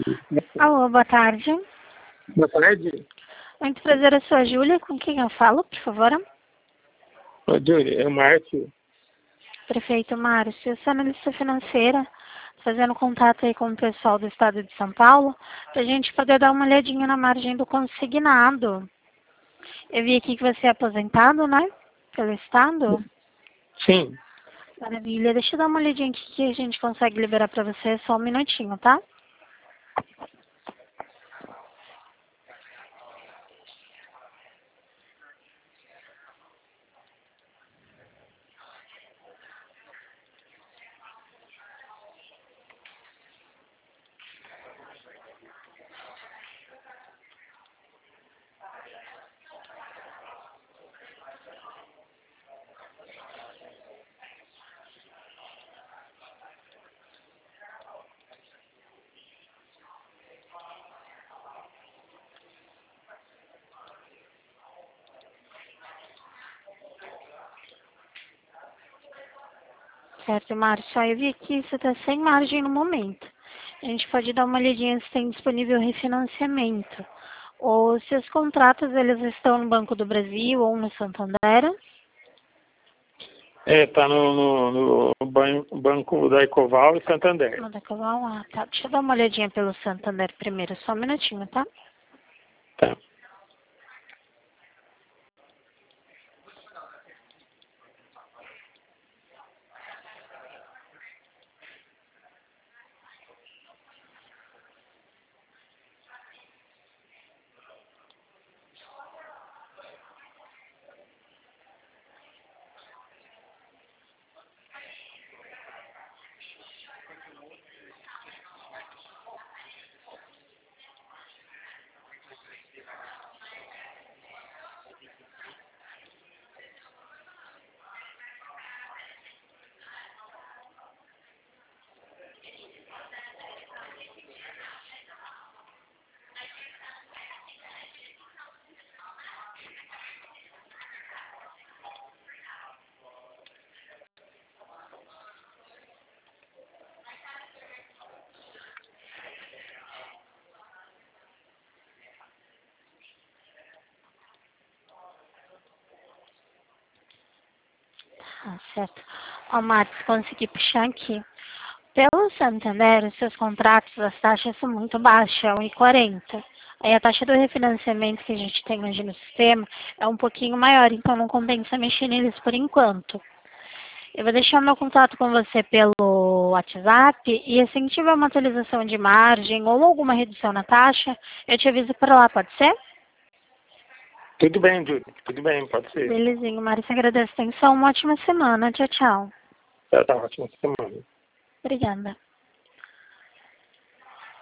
Alô, boa tarde. Boa tarde. Muito prazer, eu sou a Júlia. Com quem eu falo, por favor? Ô, Júlia, é o Márcio. Prefeito Márcio, eu sou analista financeira, fazendo contato aí com o pessoal do estado de São Paulo, para a gente poder dar uma olhadinha na margem do consignado. Eu vi aqui que você é aposentado, né? Pelo estado. Sim. Maravilha. Deixa eu dar uma olhadinha aqui que a gente consegue liberar para você, só um minutinho, tá? Certo, Márcio. Eu vi aqui que você está sem margem no momento. A gente pode dar uma olhadinha se tem disponível refinanciamento. Ou se os contratos eles estão no Banco do Brasil ou no Santander. Tá no banco da Ecoval e Santander. Tá. Deixa eu dar uma olhadinha pelo Santander primeiro, só um minutinho, tá? Tá. Certo. Ó, Marcos, consegui puxar aqui. Pelo Santander, os seus contratos, as taxas são muito baixas, é 1,40. Aí a taxa do refinanciamento que a gente tem hoje no sistema é um pouquinho maior, então não compensa mexer neles por enquanto. Eu vou deixar meu contato com você pelo WhatsApp e assim que tiver uma atualização de margem ou alguma redução na taxa, eu te aviso por lá, pode ser? Tudo bem, Júlia. Tudo bem, pode ser. Belezinho, Márcia, agradeço a atenção. Uma ótima semana. Tchau, tchau. Tá ótimo. Semana. Obrigada.